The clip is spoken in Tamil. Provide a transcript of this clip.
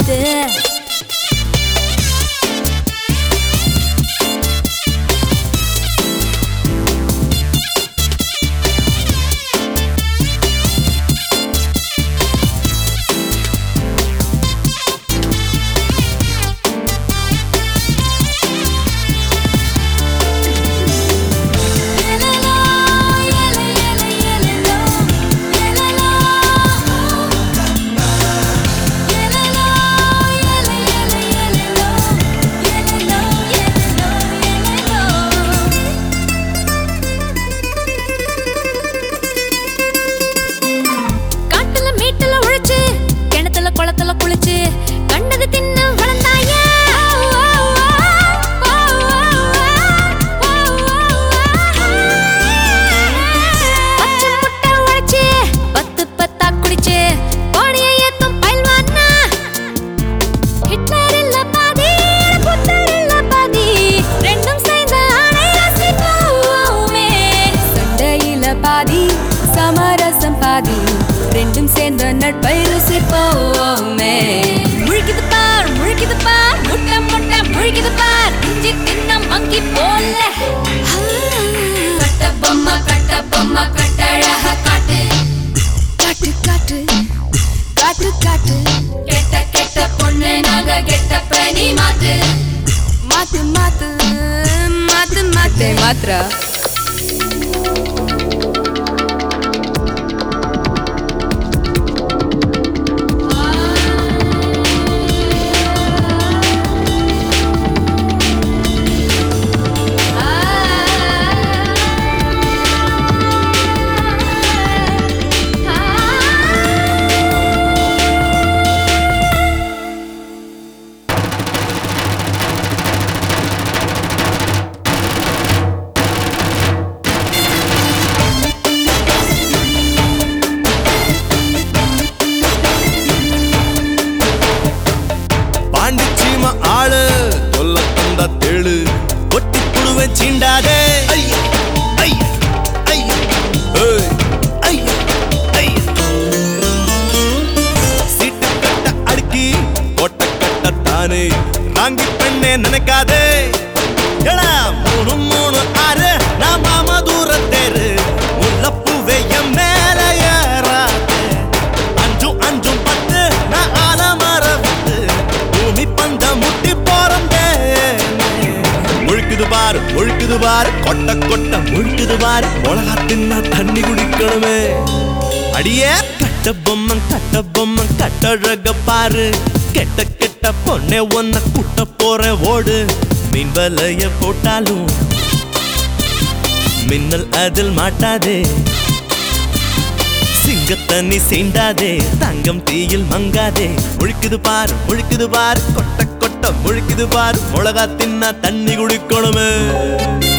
மாத்து குளத்துல குளிச்சு கண்டது தின்னு வளர்ந்தாயா பச்சை முட்டை உழைச்சு 10 பத்தா குடிச்சு பாடிய ஏத்தும் பயில்வானா ஹிட்லர் இல்ல பாதி புத்தர் இல்ல பாதி ரெண்டும் சேர்ந்த ஆணை ரசிப்போமே சண்டையில பாதி சமரசம் பாதி ரெண்டும் சேர்ந்த நட்பை ருசிப்போமே முழுகிது பார் முட்டை முட்டை முழுகிது பார் இஞ்சி தின்ன மங்கி போல கட்ட பொம்மை கட்டழக காட்டு காட்டு காட்டு காட்டு காட்டு கெட்ட கெட்ட பொண்ணு நாங்க கெட்ட பனி மாத்து மாத்து மாத்து மாத்து மாத்து மாத்ரா ஆளு சொல்ல தந்த தேளு ஒட்டி புடுவேன் சீண்டாதே சீட்டு கட்ட அடுக்கி கொட்ட கட்டத்தானே நாங்கி பெண்ணே நினைக்காதே 3 3 6 நான் மாமா தூர தேரு முல்லப்பூவே என் மேல ஏறாது 5 5 10 நான் ஆலமர விட்டு பூமி பந்த முட்டி போறந்தே முழுக்குது பாரு கொட்ட கொட்ட முழுக்குது பாரு மிளகா தின்னா தண்ணி குடிக்கணுமே அடியே கட்ட பொம்மன் கட்டழக பாரு கெட்ட கெட்ட பொண்ணே ஒன்ன குட்ட போற ஓடு மீன் வலைய போட்டாலும் மின்னல் அதில் மாட்டாதே சிங்கத்தண்ணி சீண்டாதே தங்கம் தீயில் மங்காதே முழுக்குது பாரு கொட்ட கொட்ட முழுக்குது பாரு மிளகா தின்னா தண்ணி குடிக்கணுமே